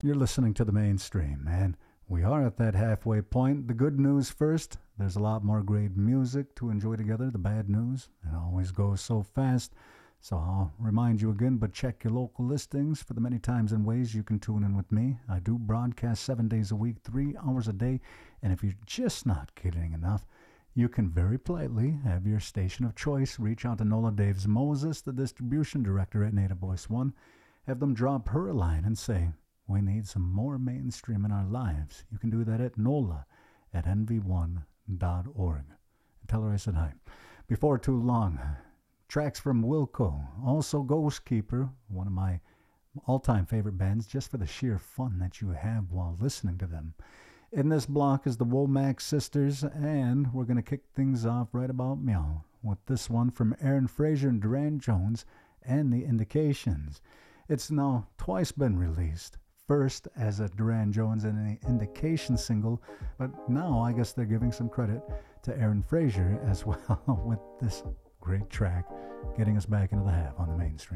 You're listening to the mainstream, and we are at that halfway point. The good news first, there's a lot more great music to enjoy together. The bad news, it always goes so fast. So I'll remind you again, but check your local listings for the many times and ways you can tune in with me. I do broadcast 7 days a week, 3 hours a day, and if you're just not getting enough, you can very politely have your station of choice reach out to Nola Daves Moses, the distribution director at Native Voice One. Have them drop her a line and say, we need some more mainstream in our lives. You can do that at Nola at nv1.org. And tell her I said hi. Before too long, tracks from Wilco, also Ghost Keeper, one of my all-time favorite bands, just for the sheer fun that you have while listening to them. In this block is the Womack Sisters, and we're going to kick things off right about meow with this one from Aaron Fraser and Duran Jones and the Indications. It's now twice been released, first as a Duran Jones and an Indication single, but now I guess they're giving some credit to Aaron Fraser as well with this great track, getting us back into the half on the mainstream.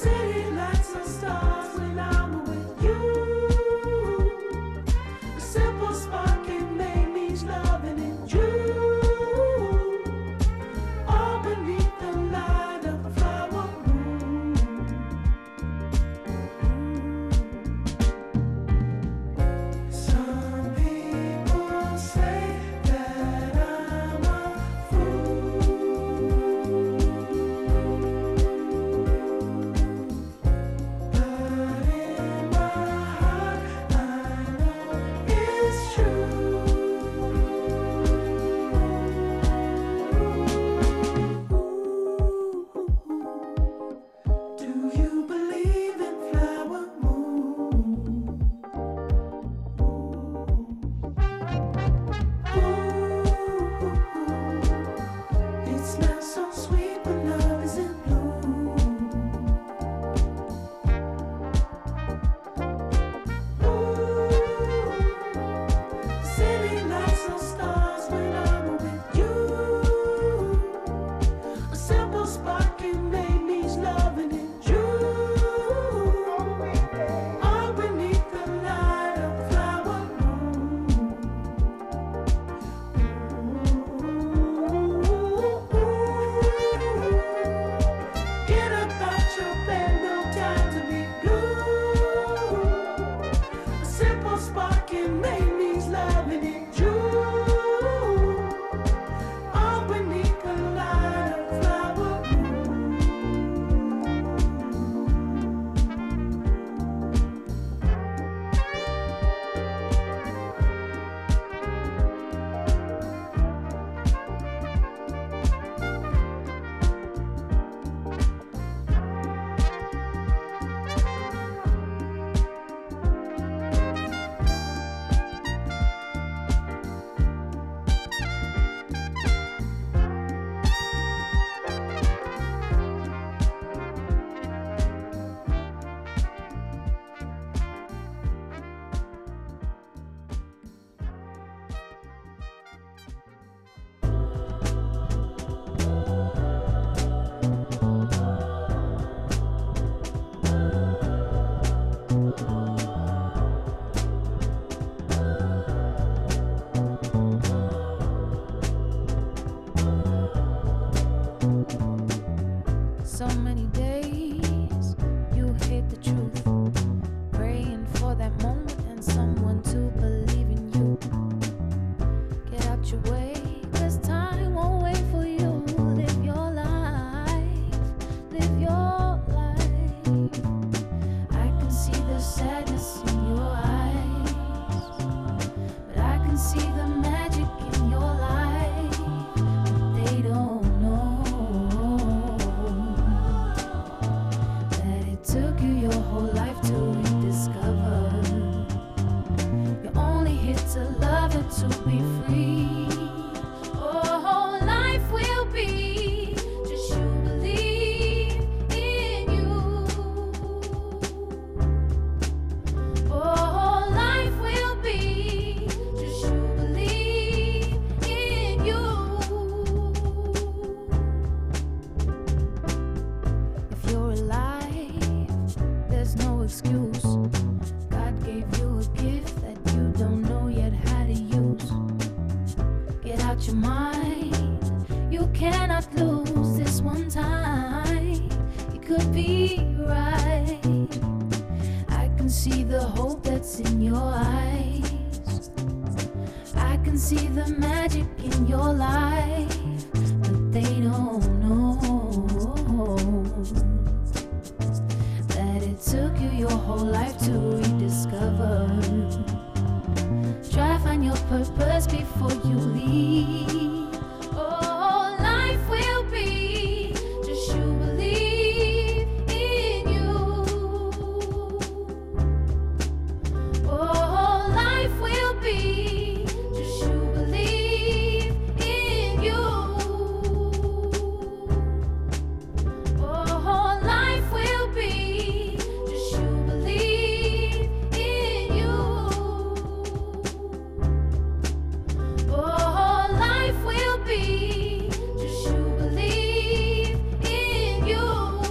So excuse. God gave you a gift that you don't know yet how to use. Get out your mind, you cannot lose this one time. It could be right. I can see the hope that's in your eyes. I can see the magic in your life, but they don't know that it took you your whole life to rediscover. Try find your purpose before you leave. Oh, life will be just you believe in you. Oh, life will be just you believe in you. Oh, life will be just you believe in you. Oh, life will be just you believe in you.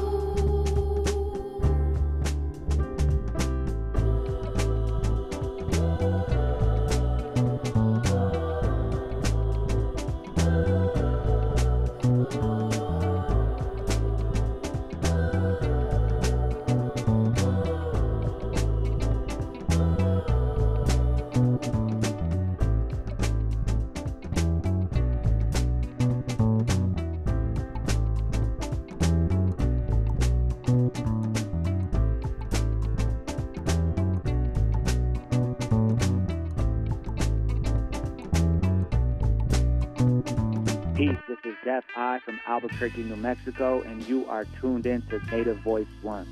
Peace, this is Def I from Albuquerque, New Mexico, and you are tuned in to Native Voice One.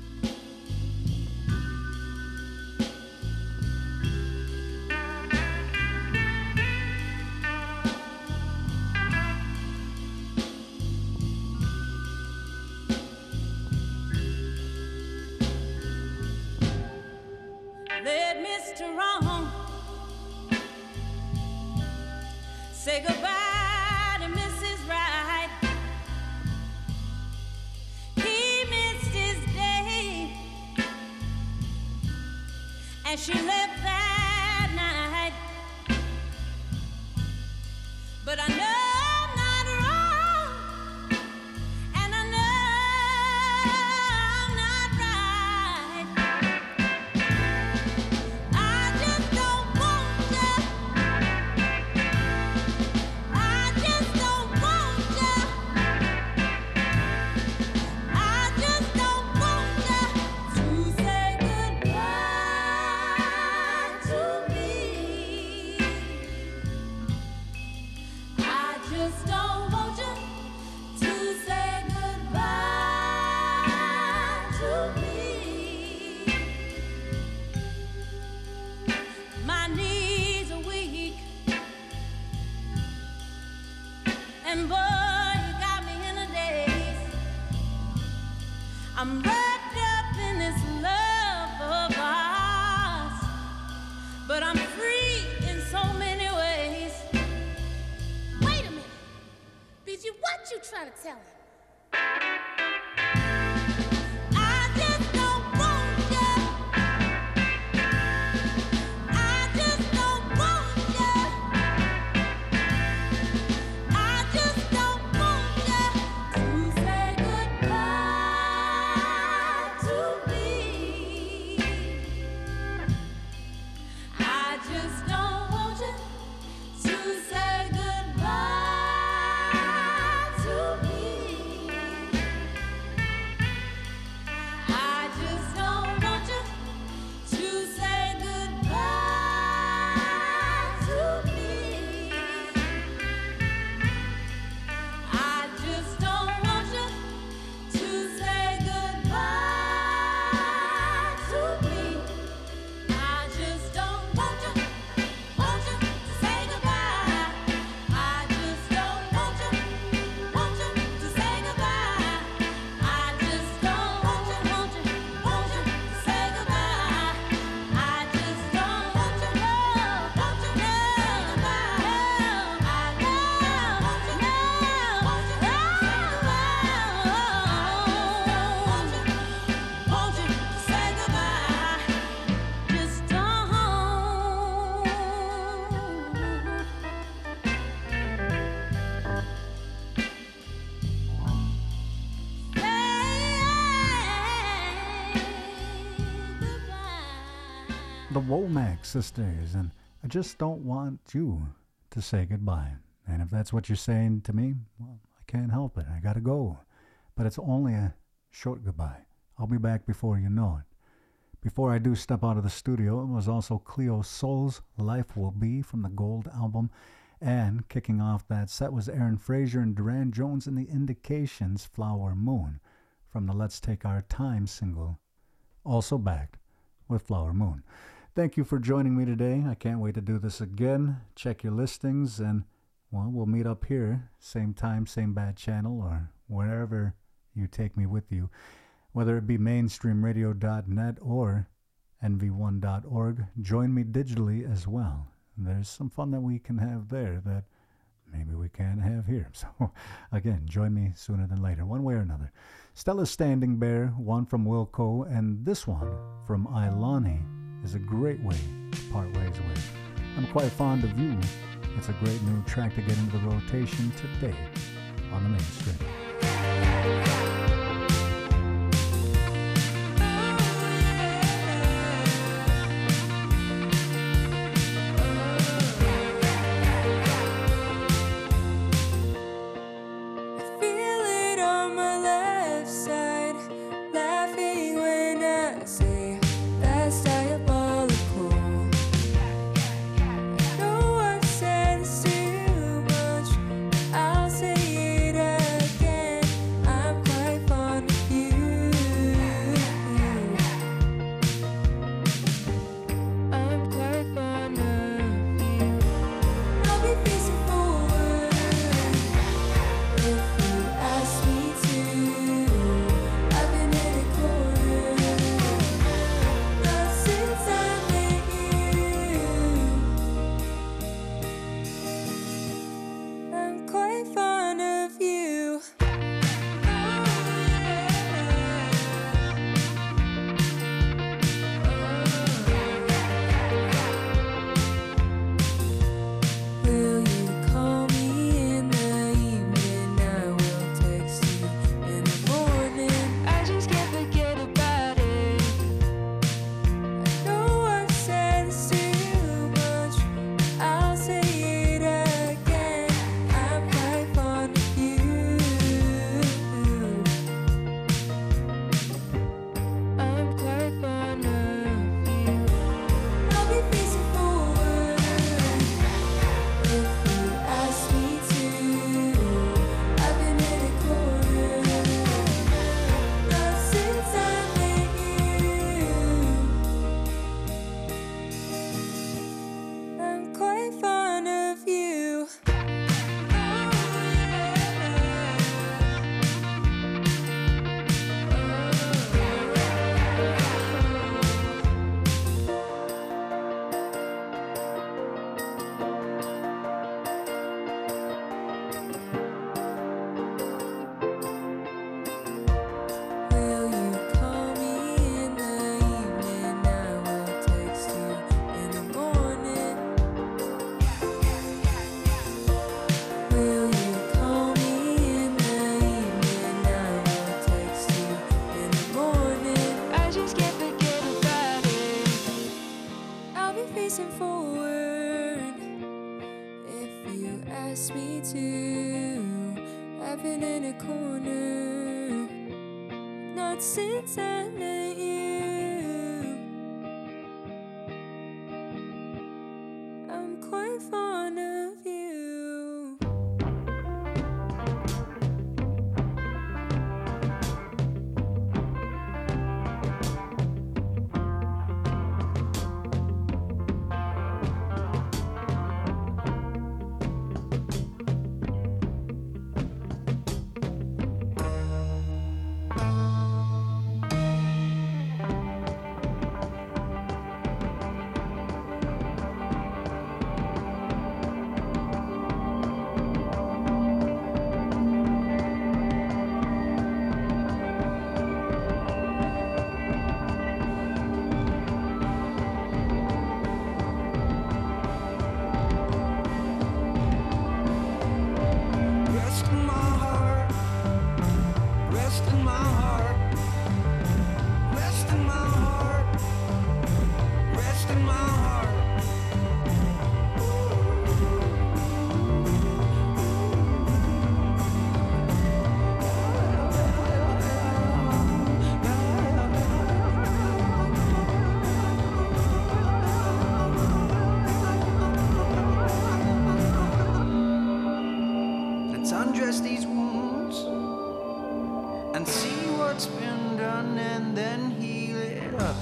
Let Mr. Wrong say goodbye to Mrs. Right. He missed his day, and she left that night. But I know I'm not wrong, and I know I'm not right. I just don't want you. I just don't want you. I just don't want you to say goodbye to me. I just don't want you to say goodbye to me. My knees are weak, and boy, you got me in a daze. I'm wrapped up in this love of ours, but I'm free in so many ways. Wait a minute. BG, what you trying to tell him? I just don't want you. I just don't want you. I just don't want you to say goodbye to me. I just don't want you to say goodbye to me. the Womack sisters, and I just don't want you to say goodbye. And if that's what you're saying to me, well, I can't help it. I gotta go. But it's only a short goodbye. I'll be back before you know it. Before I do step out of the studio, it was also Cleo Soul's Life Will Be from the Gold album. And kicking off that set was Aaron Fraser and Duran Jones and the Indications' Flower Moon from the Let's Take Our Time single, also backed with Flower Moon. Thank you for joining me today. I can't wait to do this again. Check your listings and, well, we'll meet up here, same time, same bad channel, or wherever you take me with you, whether it be mainstreamradio.net or nv1.org. Join me digitally as well. There's some fun that we can have there that maybe we can't have here. So, again, join me sooner than later, one way or another. Stella Standing Bear, one from Wilco, and this one from Ilani is a great way to part ways with. I'm quite fond of you. It's a great new track to get into the rotation today on the mainstream. undress these wounds and see what's been done and then heal it up.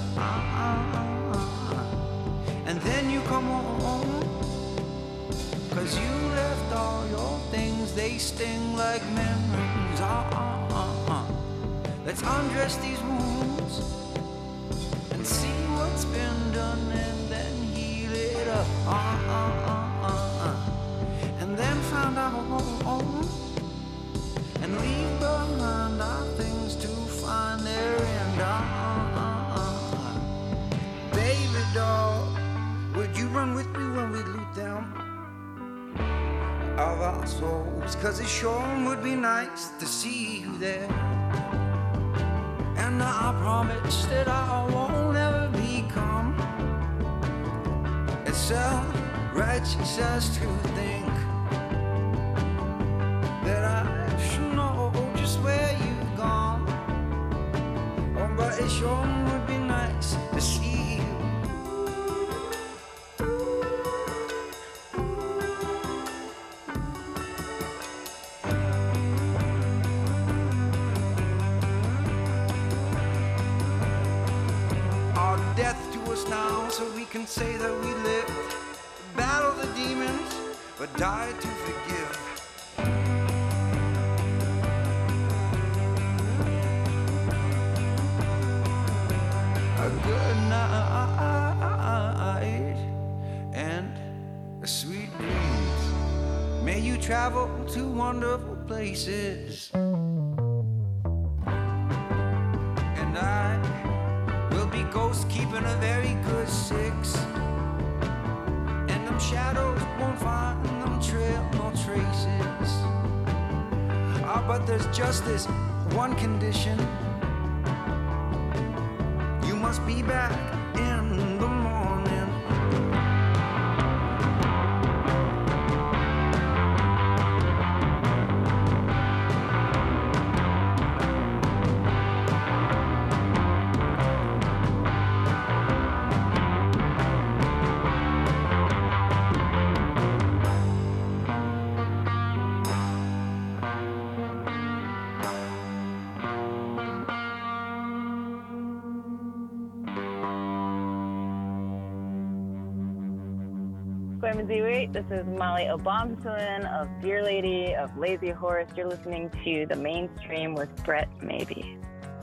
And then you come home, 'cause you left all your things, they sting like memories. Let's undress these wounds and see what's been done and then heal it up. And then find our home and leave behind our things to find their end. Baby doll, would you run with me when we loot them of our souls? 'Cause it sure would be nice to see you there. And I promise that I won't ever become as self-righteous as to think that I should know just where you've gone. Oh, but it sure would be nice to see you. Now, so we can say that we lived, battled the demons, but died to forgive. A good night and a sweet breeze. May you travel to wonderful places. And I will be ghost keeping a very good 6. And them shadows won't find them trail no traces. But there's just this one condition. You must be back in the morning. This is Molly Obamson of Dear Lady of Lazy Horse. You're listening to The Mainstream with Brett Maybe.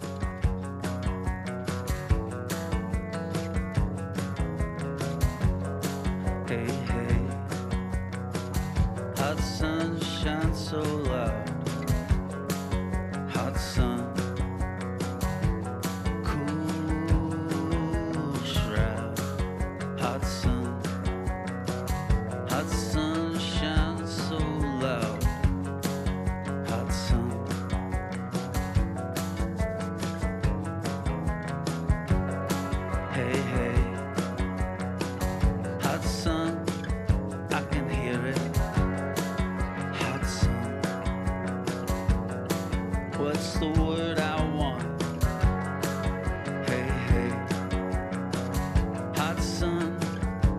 Hey, hey, hot sun shines so loud. Hot sun, cool shroud. Hot sun. Hot sun shines so loud. Hot sun. Hey, hey. Hot sun, I can hear it. Hot sun. What's the word I want? Hey, hey. Hot sun,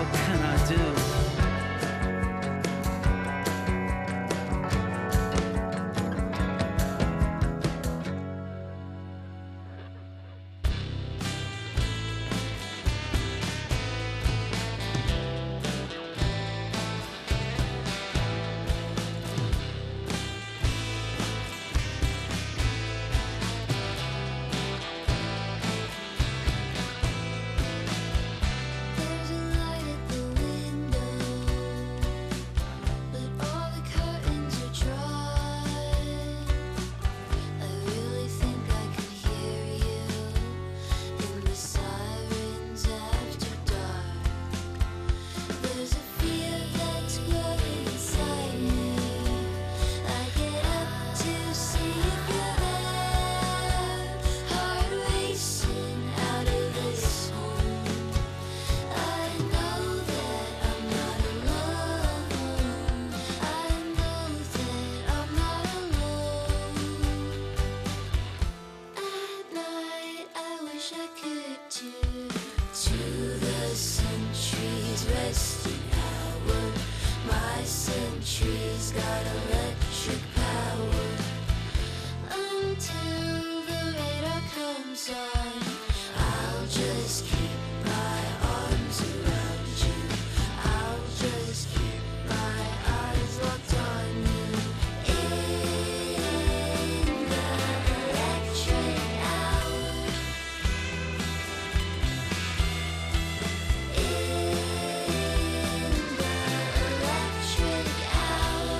what can I do? There's a light at the window, but all the curtains are drawn. I really think I can hear you in the sirens after dark. There's a fear that's growing inside me. I get up to see if you're there, heart racing out of this home. I know that I'm not alone. I know that I'm not alone. At night, I wish I could tune to the centuries resting hour. My century's got electric power. Until the radar comes on, I'll just keep my arms around you. I'll just keep my eyes locked on you. In the electric hour. In the electric hour.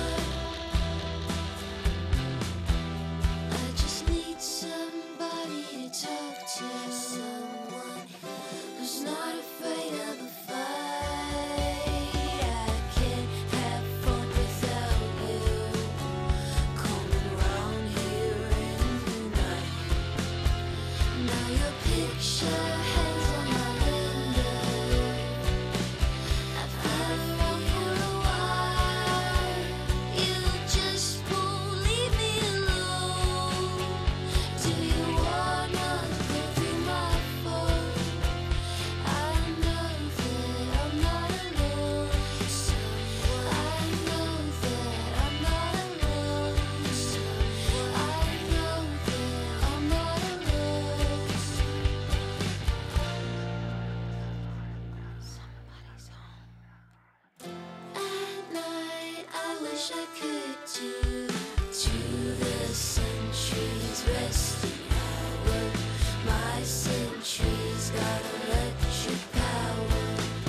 I just need somebody to talk to, someone who's not afraid of a fight. I can't have fun without you coming round here in the night. Now your picture hangs on my window. I've had it on for a while. You just won't leave me alone. Do you wanna go through my phone? I know that I'm not alone. So I know that I'm not alone. So I know that I'm not alone. Somebody's home. At night, I wish I could tune to the centuries resting hour. My century's got electric power.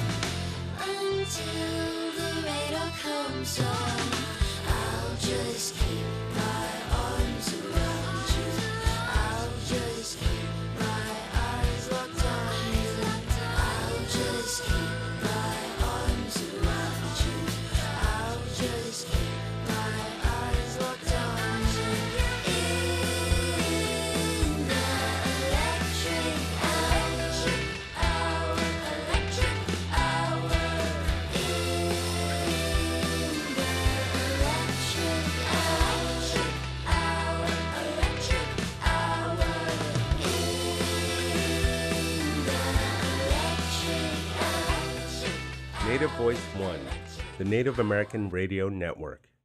Until the radar comes on, I'll just keep my arms around you. I'll just keep my eyes locked on you. I'll just keep my arms around you. I'll just keep my eyes locked on you. In the electric hour, electric hour. In the electric hour, electric hour. In the electric hour. Native Voice One, the Native American Radio Network.